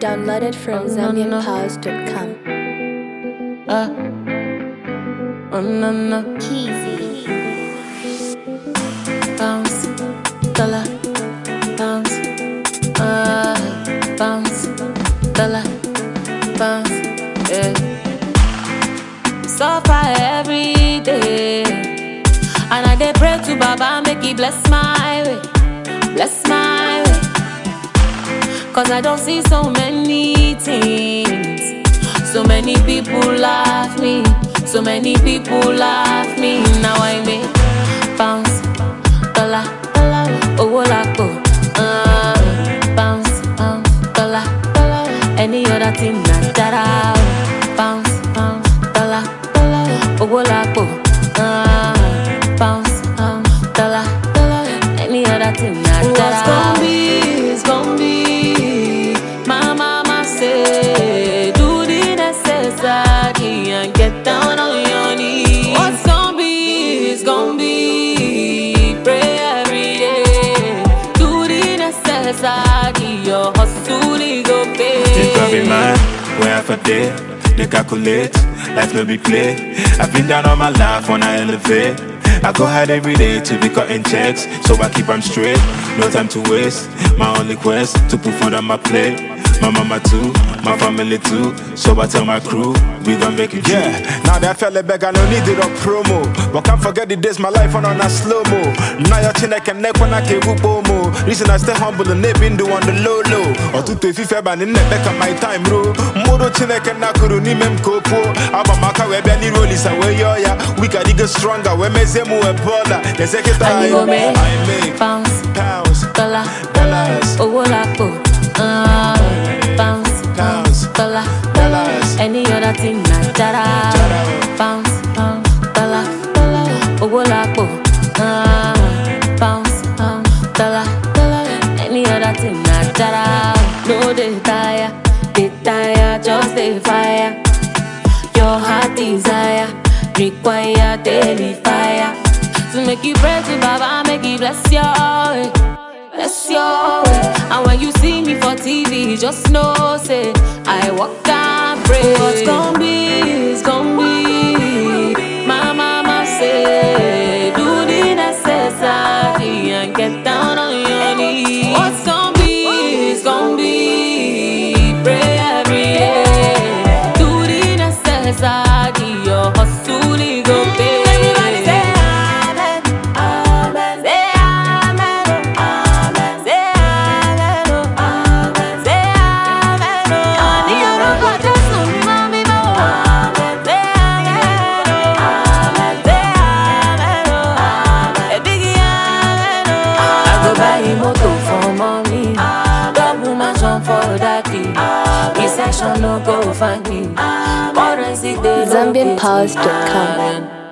Downloaded from ZambianPows.com. Keezy. Bounce, dollar, bounce, bounce, dollar, bounce, yeah. Suffer every day, and I dey pray to Baba make He bless my way, bless my way. 'Cause I don't see so many things, so many people laugh me, so many people laugh me. Now I make bounce, dollar, owo lapo, bounce, dollar. Any other thing na jara, bounce, dollar, owo lapo, bounce, dollar. Any other thing na jara. What's gonna be is gonna be. My mama say, do the necessary and get down on your knees. What's gonna be is gonna be. Pray every day. Do the necessary. Your hustle is go pay. Think of it, man. Where for day, they calculate. Life no be play. I've been down all my life when I elevate. I go hard every day to be cutting checks, so I keep them straight. No time to waste. My only quest to put food on my plate. My mama too, my family too. So I tell my crew, we gon' make it. Yeah, now that fella beg, I don't need it on promo. But can't forget the days my life on a slow-mo. Now your chin I can neck when I can whoop more. Reason I stay humble and they been do on the low. Or to if you ban in the back of my time, bro. Modo chin I can knock on him copo. Aba maka we belly roll is away, yeah. We can get stronger, we may say more baller. The second time I make bounce, pounds, dollars, owo lapo, bounce, dollar. Any other thing na jara, bounce, dollar, owo lapo, bounce, dollar. Any other thing na jara. No dey tire, just dey fire. Your heart desire require daily fire. To make you pray to Baba, make He bless your way, bless your way. And when you see me for TV, just know say I walk and pray. What's gonna be is gonna be. My mama say, do the necessary and get down on your knees. What's gonna be is gonna be. Pray every day, do the necessary. Your hustle is go pay. No go find me. ZambianPows.com.